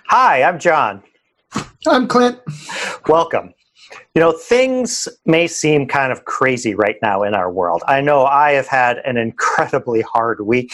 Hi, I'm John. I'm Clint. Welcome. Things may seem kind of crazy right now in our world. I know I have had an incredibly hard week.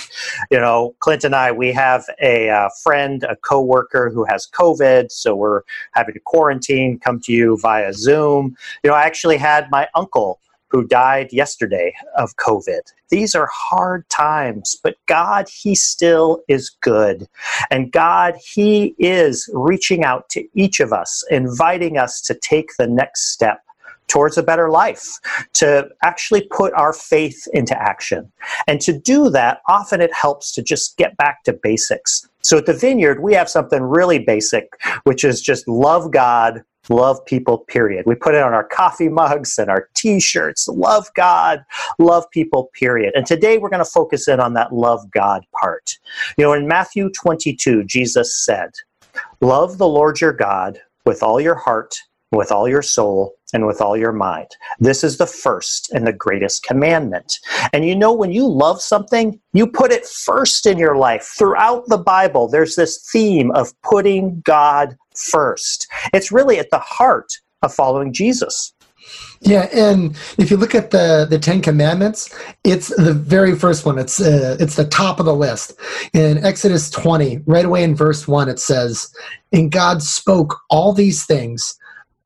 Clint and I, we have a friend, a coworker who has COVID, so we're having to quarantine, come to you via Zoom. I actually had my uncle who died yesterday of COVID. These are hard times, but God, He still is good. And God, He is reaching out to each of us, inviting us to take the next step towards a better life, to actually put our faith into action. And to do that, often it helps to just get back to basics. So at the Vineyard, we have something really basic, which is just love God, love people, period. We put it on our coffee mugs and our t-shirts. Love God, love people, period. And today we're going to focus in on that love God part. In Matthew 22, Jesus said, love the Lord your God with all your heart, with all your soul, and with all your mind. This is the first and the greatest commandment. And when you love something, you put it first in your life. Throughout the Bible, there's this theme of putting God first. It's really at the heart of following Jesus. Yeah, and if you look at the Ten Commandments, it's the very first one. It's the top of the list. In Exodus 20, right away in verse 1, it says, "And God spoke all these things.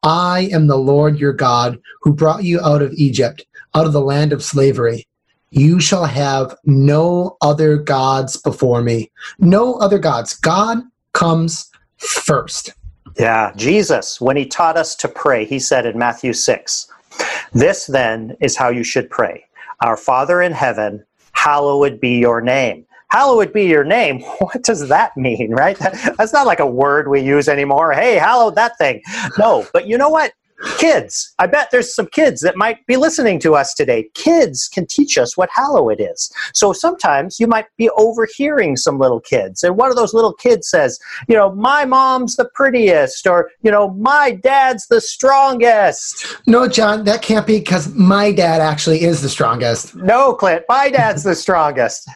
I am the Lord your God who brought you out of Egypt, out of the land of slavery. You shall have no other gods before me." No other gods. God comes first. Yeah, Jesus, when He taught us to pray, He said in Matthew 6, "This then is how you should pray. Our Father in heaven, hallowed be your name." Hallowed be your name. What does that mean, right? That's not like a word we use anymore. Hey, hallowed that thing. No, but you know what? Kids, I bet there's some kids that might be listening to us today. Kids can teach us what hallowed is. So sometimes you might be overhearing some little kids, and one of those little kids says, my mom's the prettiest, or, my dad's the strongest. No, John, that can't be, because my dad actually is the strongest. No, Clint, my dad's the strongest.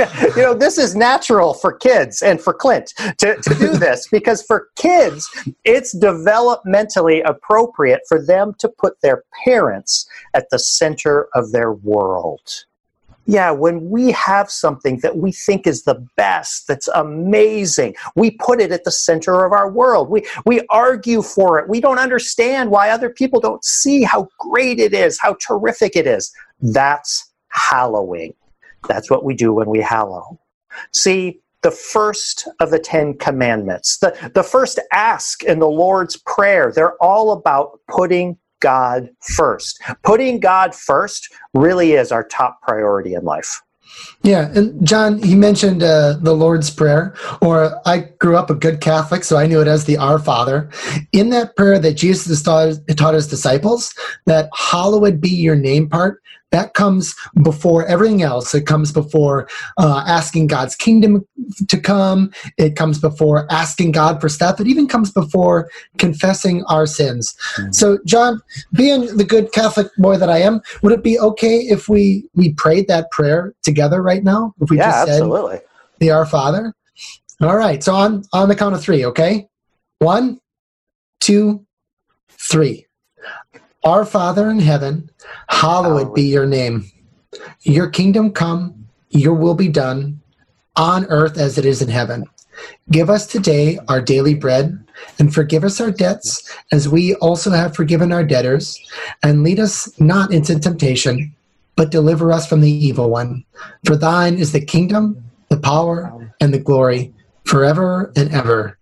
This is natural for kids and for Clint to do this, because for kids, it's developmentally appropriate for them to put their parents at the center of their world. Yeah, when we have something that we think is the best, that's amazing, we put it at the center of our world. We argue for it. We don't understand why other people don't see how great it is, how terrific it is. That's hallowing. That's what we do when we hallow. See, the first of the Ten Commandments, the first ask in the Lord's Prayer, they're all about putting God first. Putting God first really is our top priority in life. Yeah, and John, you mentioned the Lord's Prayer, or I grew up a good Catholic, so I knew it as the Our Father. In that prayer that Jesus taught his disciples, that hallowed be your name part, that comes before everything else. It comes before asking God's kingdom to come. It comes before asking God for stuff. It even comes before confessing our sins. Mm-hmm. So, John, being the good Catholic boy that I am, would it be okay if we prayed that prayer together right now? If we just absolutely. Said the Our Father? All right. So on the count of 3, okay? 1, 2, 3. Our Father in heaven, hallowed be your name. Your kingdom come, your will be done, on earth as it is in heaven. Give us today our daily bread, and forgive us our debts, as we also have forgiven our debtors. And lead us not into temptation, but deliver us from the evil one. For thine is the kingdom, the power, and the glory, forever and ever.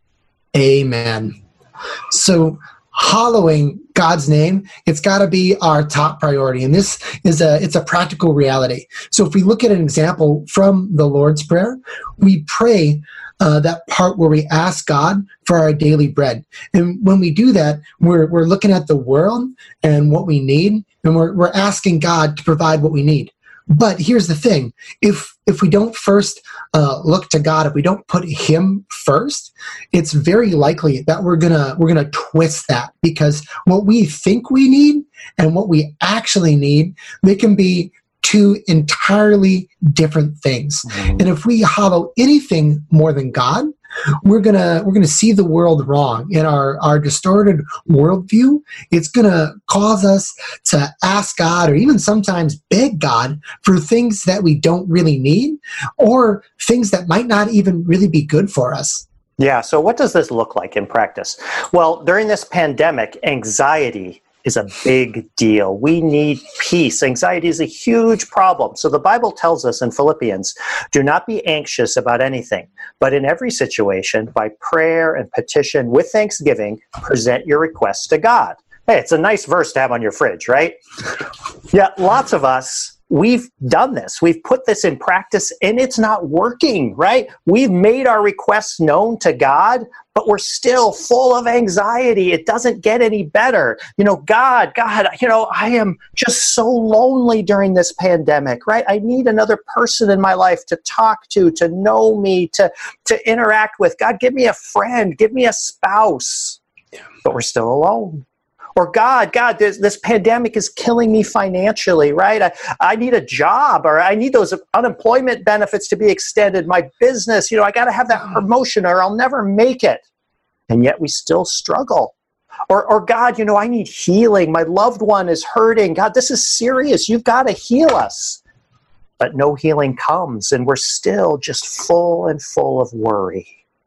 Amen. So, hallowing God's name, it's got to be our top priority. And this is it's a practical reality. So if we look at an example from the Lord's Prayer, we pray that part where we ask God for our daily bread. And when we do that, we're looking at the world and what we need, and we're asking God to provide what we need. But here's the thing. If we don't first look to God, if we don't put Him first, it's very likely that we're gonna twist that, because what we think we need and what we actually need, they can be two entirely different things. Mm-hmm. And if we hallow anything more than God, we're gonna see the world wrong. In our distorted worldview, it's gonna cause us to ask God, or even sometimes beg God, for things that we don't really need, or things that might not even really be good for us. Yeah, so what does this look like in practice? Well, during this pandemic, anxiety is a big deal. We need peace. Anxiety is a huge problem. So the Bible tells us in Philippians, do not be anxious about anything, but in every situation, by prayer and petition with thanksgiving, present your requests to God. Hey, it's a nice verse to have on your fridge, right? Yeah, lots of us, we've done this. We've put this in practice and it's not working, right? We've made our requests known to God, but we're still full of anxiety. It doesn't get any better. God, I am just so lonely during this pandemic, right? I need another person in my life to talk to know me, to interact with. God, give me a friend, give me a spouse. But we're still alone. Or God, this pandemic is killing me financially, right? I need a job, or I need those unemployment benefits to be extended. My business, I got to have that promotion or I'll never make it. And yet we still struggle. Or God, I need healing. My loved one is hurting. God, this is serious. You've got to heal us. But no healing comes, and we're still just full of worry.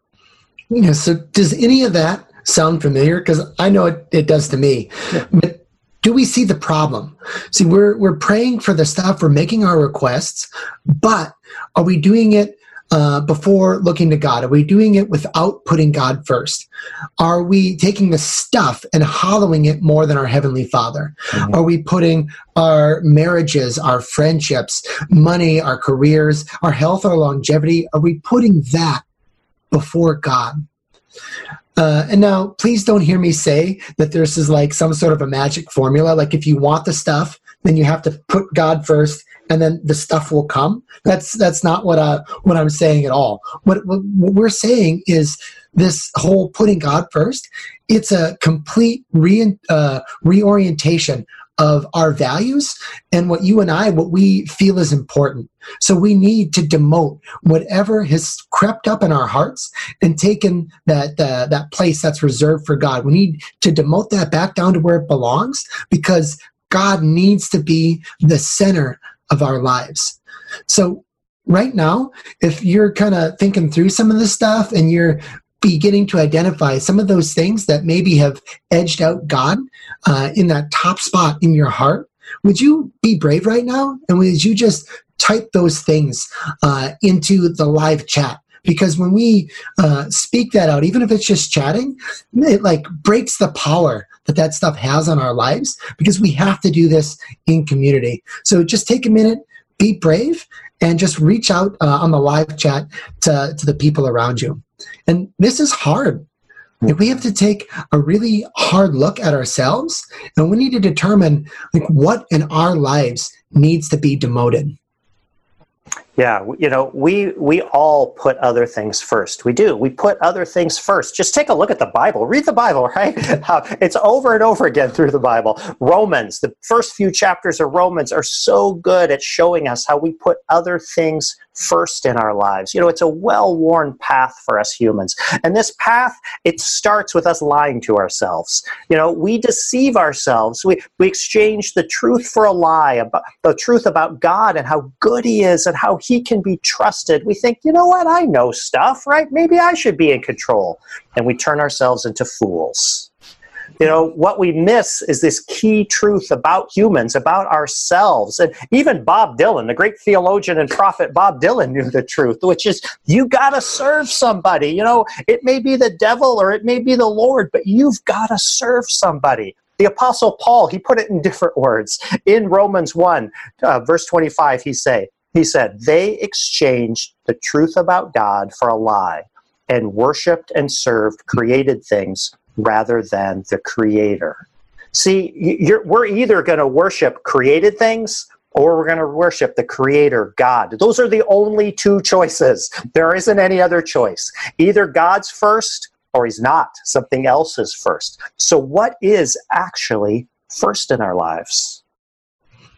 Yeah, so does any of that sound familiar? Because I know it does to me. Yeah. But do we see the problem? See, we're praying for the stuff, we're making our requests, but are we doing it before looking to God? Are we doing it without putting God first? Are we taking the stuff and hollowing it more than our Heavenly Father? Mm-hmm. Are we putting our marriages, our friendships, money, our careers, our health, our longevity, are we putting that before God? And now, please don't hear me say that this is like some sort of a magic formula. Like if you want the stuff, then you have to put God first, and then the stuff will come. That's not what I'm saying at all. What we're saying is this whole putting God first. It's a complete reorientation of our values and what we feel is important. So we need to demote whatever has crept up in our hearts and taken that place that's reserved for God. We need to demote that back down to where it belongs, because God needs to be the center of our lives. So right now, if you're kind of thinking through some of this stuff and you're beginning to identify some of those things that maybe have edged out God in that top spot in your heart, would you be brave right now? And would you just type those things into the live chat? Because when we speak that out, even if it's just chatting, it like breaks the power that stuff has on our lives, because we have to do this in community. So just take a minute, be brave, and just reach out on the live chat to the people around you. And this is hard. We have to take a really hard look at ourselves, and we need to determine what in our lives needs to be demoted. Yeah, we all put other things first. We do. We put other things first. Just take a look at the Bible. Read the Bible, right? It's over and over again through the Bible. Romans, the first few chapters of Romans are so good at showing us how we put other things first in our lives. It's a well-worn path for us humans. And this path, it starts with us lying to ourselves. We deceive ourselves. We exchange the truth for a lie, about the truth about God and how good He is and how He can be trusted. We think, what? I know stuff, right? Maybe I should be in control. And we turn ourselves into fools. What we miss is this key truth about humans, about ourselves. And even Bob Dylan, the great theologian and prophet Bob Dylan, knew the truth, which is you got to serve somebody. It may be the devil or it may be the Lord, but you've got to serve somebody. The Apostle Paul, he put it in different words. In Romans 1, verse 25, he said, they exchanged the truth about God for a lie and worshipped and served created things rather than the Creator. See, we're either going to worship created things or we're going to worship the Creator, God. Those are the only two choices. There isn't any other choice. Either God's first or He's not. Something else is first. So what is actually first in our lives?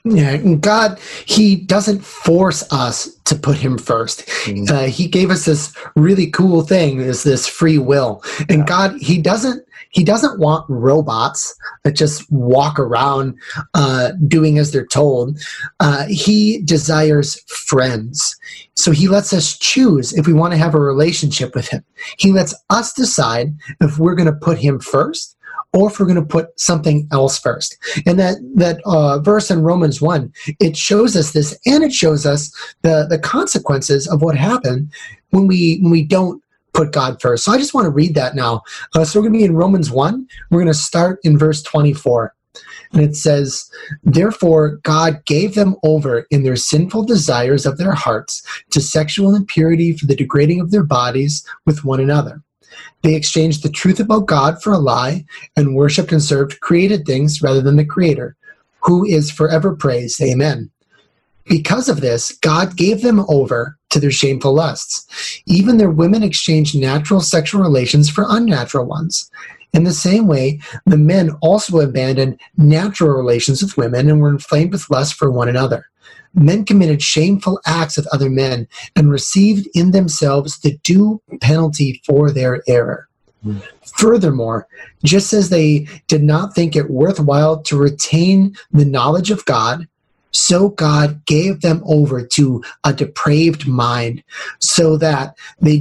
Yeah, and God, he doesn't force us to put him first. He gave us this really cool thing, is this free will. And God, he doesn't want robots that just walk around doing as they're told. He desires friends. So he lets us choose if we want to have a relationship with him. He lets us decide if we're going to put him first or if we're going to put something else first. And that verse in Romans 1, it shows us this, and it shows us the consequences of what happened when we don't put God first. So I just want to read that now. So we're going to be in Romans 1. We're going to start in verse 24. And it says, "Therefore God gave them over in their sinful desires of their hearts to sexual impurity for the degrading of their bodies with one another. They exchanged the truth about God for a lie and worshipped and served created things rather than the Creator, who is forever praised. Amen. Because of this, God gave them over to their shameful lusts. Even their women exchanged natural sexual relations for unnatural ones. In the same way, the men also abandoned natural relations with women and were inflamed with lust for one another. Men committed shameful acts with other men and received in themselves the due penalty for their error. Furthermore, just as they did not think it worthwhile to retain the knowledge of God, so God gave them over to a depraved mind, so that they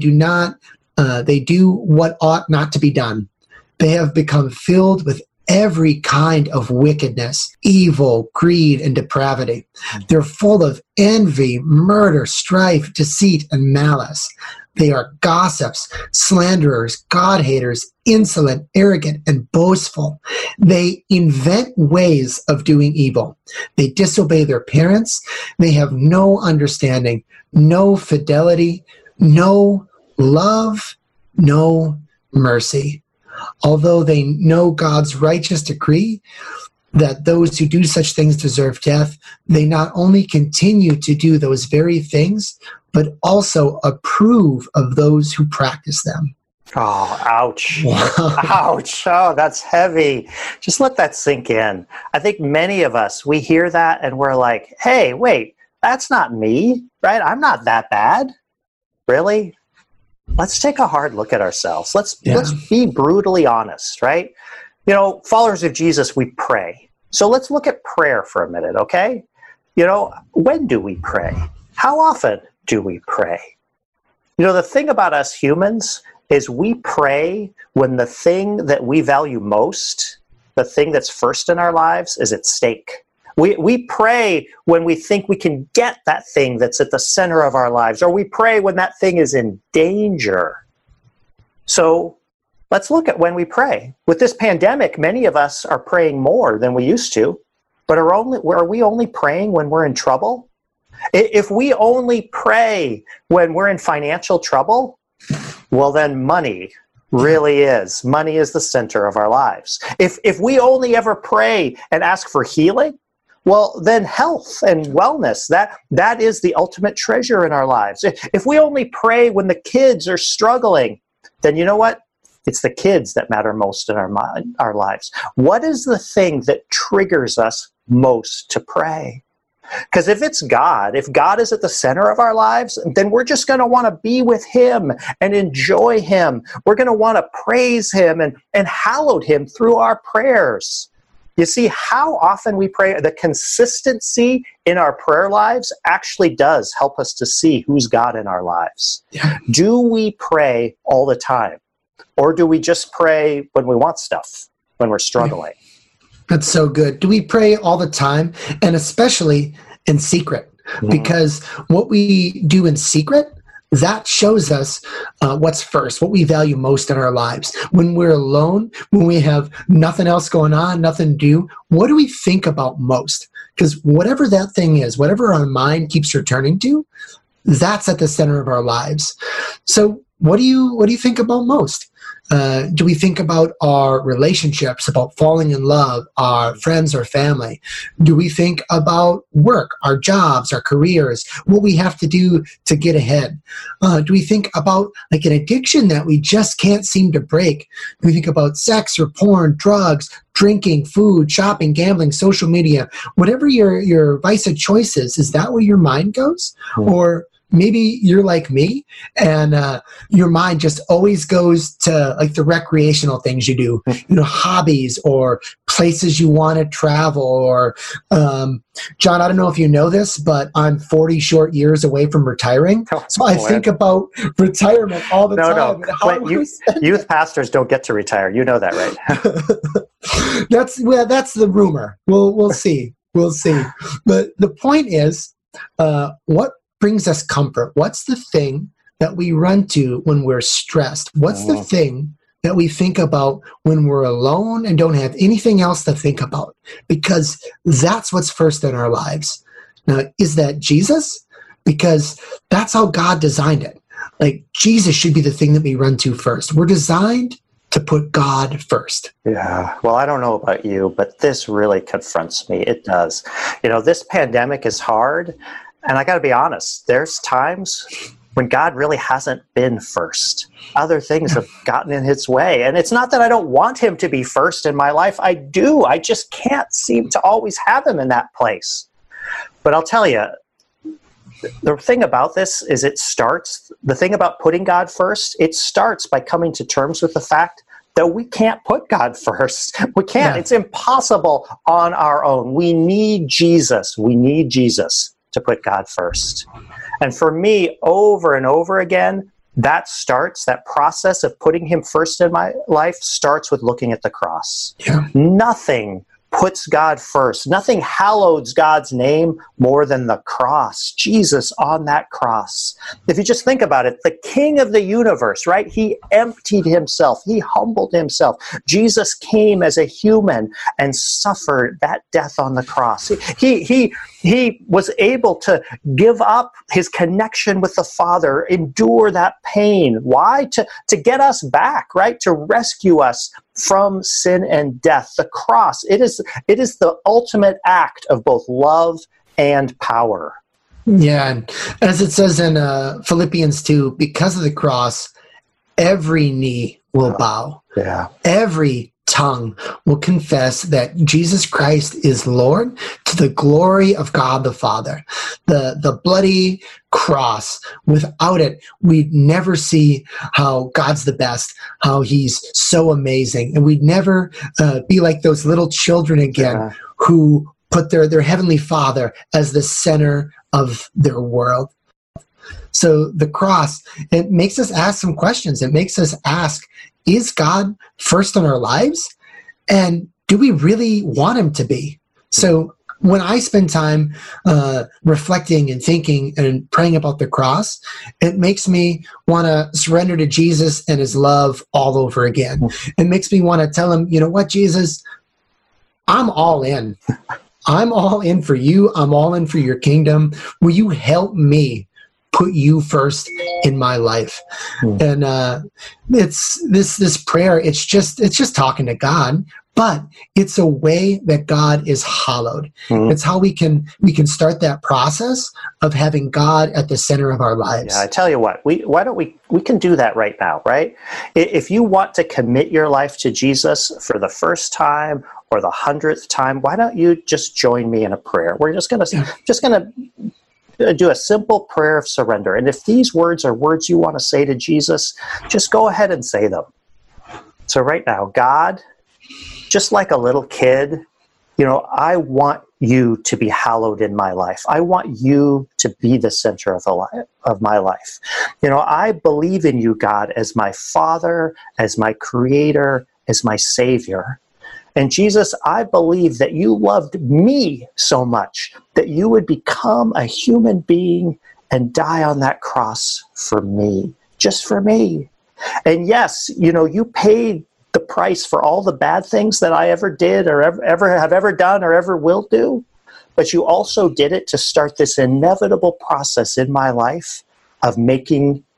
do what ought not to be done. They have become filled with every kind of wickedness, evil, greed, and depravity. They're full of envy, murder, strife, deceit, and malice. They are gossips, slanderers, God-haters, insolent, arrogant, and boastful. They invent ways of doing evil. They disobey their parents. They have no understanding, no fidelity, no love, no mercy. Although they know God's righteous decree that those who do such things deserve death, they not only continue to do those very things, but also approve of those who practice them." Oh, ouch. Wow. Ouch. Oh, that's heavy. Just let that sink in. I think many of us, we hear that and we're like, hey, wait, that's not me, right? I'm not that bad. Really? Let's take a hard look at ourselves. Let's be brutally honest, right? You know, followers of Jesus, we pray. So let's look at prayer for a minute, okay? You know, when do we pray? How often do we pray? You know, the thing about us humans is we pray when the thing that we value most, the thing that's first in our lives, is at stake. We pray when we think we can get that thing that's at the center of our lives, or we pray when that thing is in danger. So let's look at when we pray. With this pandemic, many of us are praying more than we used to, but are we only praying when we're in trouble? If we only pray when we're in financial trouble, well then money is the center of our lives. If we only ever pray and ask for healing, well, then health and wellness, that is the ultimate treasure in our lives. If we only pray when the kids are struggling, then you know what? It's the kids that matter most in our lives. What is the thing that triggers us most to pray? Because if God is at the center of our lives, then we're just going to want to be with him and enjoy him. We're going to want to praise him and hallow him through our prayers. You see, how often we pray, the consistency in our prayer lives actually does help us to see who's God in our lives. Yeah. Do we pray all the time? Or do we just pray when we want stuff, when we're struggling? That's so good. Do we pray all the time? And especially in secret? Because what we do in secret, that shows us what's first, what we value most in our lives. When we're alone, when we have nothing else going on, nothing to do, what do we think about most? Because whatever that thing is, whatever our mind keeps returning to, that's at the center of our lives. So what do you think about most? Do we think about our relationships, about falling in love, our friends or family? Do we think about work, our jobs, our careers, what we have to do to get ahead? Do we think about like an addiction that we just can't seem to break? Do we think about sex or porn, drugs, drinking, food, shopping, gambling, social media? Whatever your vice of choice is that where your mind goes? Or maybe you're like me and your mind just always goes to like the recreational things you do, hobbies or places you want to travel. Or John, I don't know if you know this, but I'm 40 short years away from retiring. So I think about retirement all the time. No. Youth pastors don't get to retire. You know that, right? That's the rumor. We'll see. We'll see. But the point is, what brings us comfort? What's the thing that we run to when we're stressed? What's the thing that we think about when we're alone and don't have anything else to think about? Because that's what's first in our lives. Now, is that Jesus? Because that's how God designed it. Like, Jesus should be the thing that we run to first. We're designed to put God first. Yeah. Well, I don't know about you, but this really confronts me. It does. This pandemic is hard. And I got to be honest, there's times when God really hasn't been first. Other things have gotten in his way. And it's not that I don't want him to be first in my life. I do. I just can't seem to always have him in that place. But I'll tell you, the thing about this is the thing about putting God first, it starts by coming to terms with the fact that we can't put God first. We can't. Yeah. It's impossible on our own. We need Jesus. We need Jesus to put God first. And for me, over and over again, that process of putting him first in my life starts with looking at the cross. Yeah. Nothing puts God first. Nothing hallows God's name more than the cross. Jesus on that cross. If you just think about it, the King of the universe, right? He emptied himself. He humbled himself. Jesus came as a human and suffered that death on the cross. He was able to give up his connection with the Father, endure that pain. Why? To get us back, right? To rescue us from sin and death. The cross, it is the ultimate act of both love and power. Yeah, and as it says in Philippians 2, because of the cross, every knee will bow. Yeah. Every tongue will confess that Jesus Christ is Lord, to the glory of God the Father. The bloody cross, without it, we'd never see how God's the best, how he's so amazing. And we'd never be like those little children again who put their heavenly Father as the center of their world. So the cross, it makes us ask some questions. It makes us ask, is God first in our lives? And do we really want him to be? So when I spend time reflecting and thinking and praying about the cross, it makes me want to surrender to Jesus and his love all over again. It makes me want to tell him, you know what, Jesus, I'm all in. I'm all in for you. I'm all in for your kingdom. Will you help me put you first in my life? And it's this prayer, it's just talking to God, but it's a way that God is hallowed. It's how we can start that process of having God at the center of our lives. Yeah, I tell you what, we can do that right now, right? If you want to commit your life to Jesus for the first time or the 100th time, why don't you just join me in a prayer? We're just gonna do a simple prayer of surrender. And if these words are words you want to say to Jesus, just go ahead and say them. So right now, God, just like a little kid, I want you to be hallowed in my life. I want you to be the center of my life. I believe in you, God, as my Father, as my Creator, as my Savior. And Jesus, I believe that you loved me so much that you would become a human being and die on that cross for me, just for me. And yes, you paid the price for all the bad things that I ever did or ever have ever done or ever will do. But you also did it to start this inevitable process in my life of making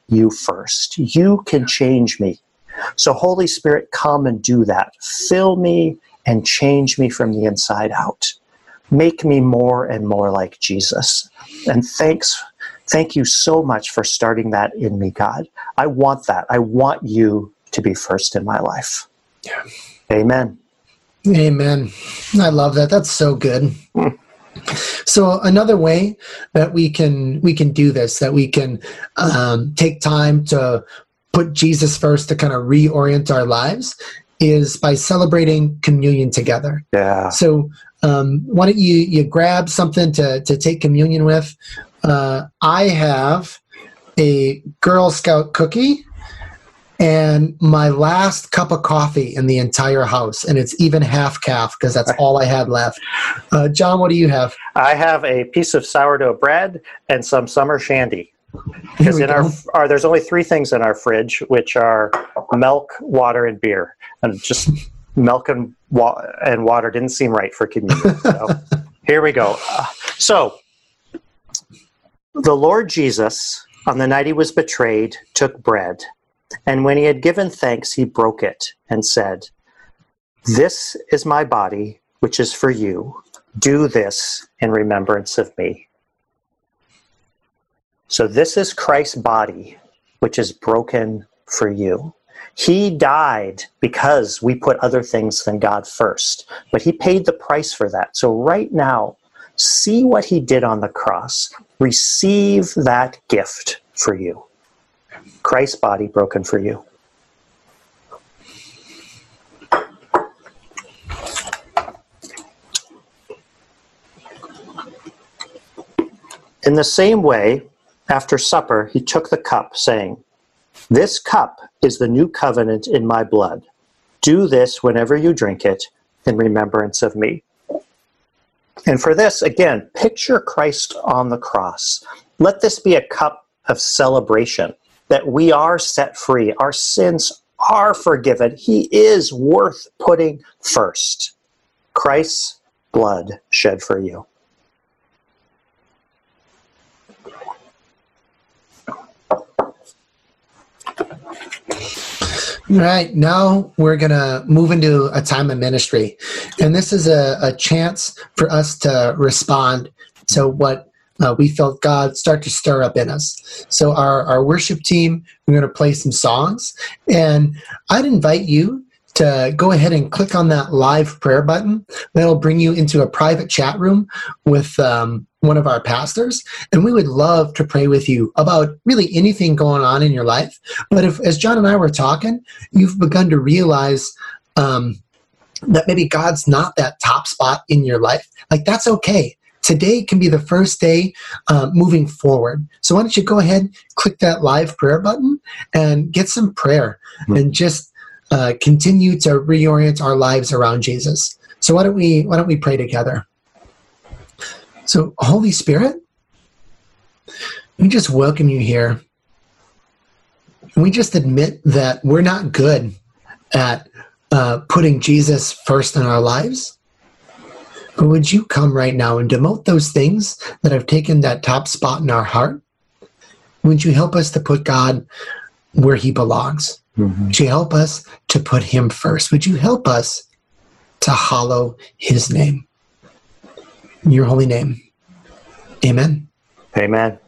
you first. You can change me. So Holy Spirit, come and do that. Fill me and change me from the inside out. Make me more and more like Jesus. And thank you so much for starting that in me, God. I want that. I want you to be first in my life. Yeah. Amen. Amen. I love that. That's so good. So another way that we can do this, that we can take time to put Jesus first to kind of reorient our lives, is by celebrating communion together. Yeah. So why don't you grab something to take communion with? I have a Girl Scout cookie and my last cup of coffee in the entire house, and it's even half calf because that's all I had left. John, what do you have? I have a piece of sourdough bread and some summer shandy. Because there's only 3 things in our fridge, which are milk, water, and beer. And just milk and water didn't seem right for communion. So here we go. So the Lord Jesus, on the night he was betrayed, took bread. And when he had given thanks, he broke it and said, "This is my body, which is for you. Do this in remembrance of me." So this is Christ's body, which is broken for you. He died because we put other things than God first, but he paid the price for that. So right now, see what he did on the cross. Receive that gift for you. Christ's body broken for you. In the same way, after supper, he took the cup, saying, "This cup is the new covenant in my blood. Do this whenever you drink it in remembrance of me." And for this, again, picture Christ on the cross. Let this be a cup of celebration, that we are set free. Our sins are forgiven. He is worth putting first. Christ's blood shed for you. All right, now we're going to move into a time of ministry. And this is a chance for us to respond to what we felt God start to stir up in us. So our worship team, we're going to play some songs. And I'd invite you to go ahead and click on that live prayer button. That'll bring you into a private chat room with one of our pastors. And we would love to pray with you about really anything going on in your life. But if, as John and I were talking, you've begun to realize that maybe God's not that top spot in your life, like that's okay. Today can be the first day moving forward. So why don't you go ahead, click that live prayer button and get some prayer and just continue to reorient our lives around Jesus. So why don't we pray together? So Holy Spirit, we just welcome you here. And we just admit that we're not good at putting Jesus first in our lives. But would you come right now and demote those things that have taken that top spot in our heart? Would you help us to put God where he belongs? Mm-hmm. Would you help us to put him first? Would you help us to hallow his name? In your holy name. Amen. Amen.